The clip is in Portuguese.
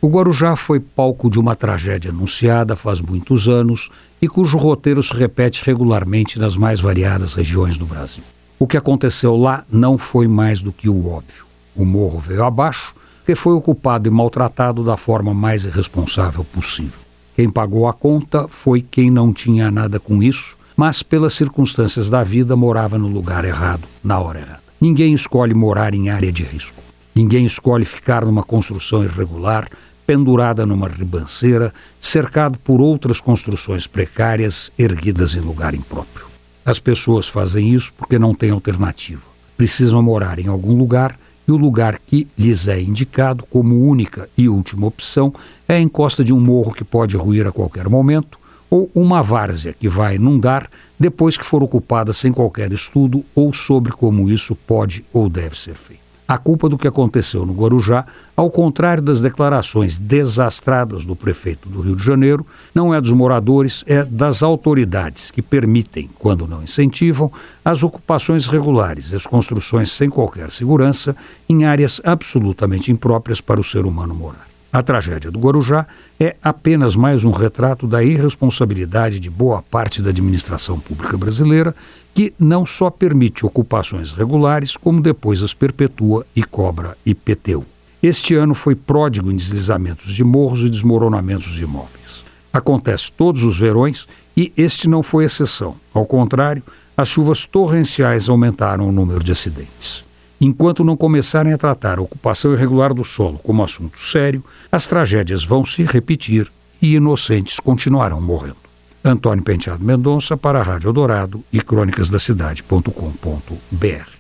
O Guarujá foi palco de uma tragédia anunciada faz muitos anos e cujo roteiro se repete regularmente nas mais variadas regiões do Brasil. O que aconteceu lá não foi mais do que o óbvio. O morro veio abaixo porque foi ocupado e maltratado da forma mais irresponsável possível. Quem pagou a conta foi quem não tinha nada com isso, mas pelas circunstâncias da vida morava no lugar errado, na hora errada. Ninguém escolhe morar em área de risco. Ninguém escolhe ficar numa construção irregular, pendurada numa ribanceira, cercado por outras construções precárias erguidas em lugar impróprio. As pessoas fazem isso porque não têm alternativa. Precisam morar em algum lugar e o lugar que lhes é indicado como única e última opção é a encosta de um morro que pode ruir a qualquer momento ou uma várzea que vai inundar depois que for ocupada sem qualquer estudo ou sobre como isso pode ou deve ser feito. A culpa do que aconteceu no Guarujá, ao contrário das declarações desastradas do prefeito do Rio de Janeiro, não é dos moradores, é das autoridades que permitem, quando não incentivam, as ocupações regulares e as construções sem qualquer segurança em áreas absolutamente impróprias para o ser humano morar. A tragédia do Guarujá é apenas mais um retrato da irresponsabilidade de boa parte da administração pública brasileira, que não só permite ocupações regulares, como depois as perpetua e cobra IPTU. Este ano foi pródigo em deslizamentos de morros e desmoronamentos de imóveis. Acontece todos os verões e este não foi exceção. Ao contrário, as chuvas torrenciais aumentaram o número de acidentes. Enquanto não começarem a tratar a ocupação irregular do solo como assunto sério, as tragédias vão se repetir e inocentes continuarão morrendo. Antônio Penteado Mendonça para a Rádio Eldorado e crônicasdacidade.com.br.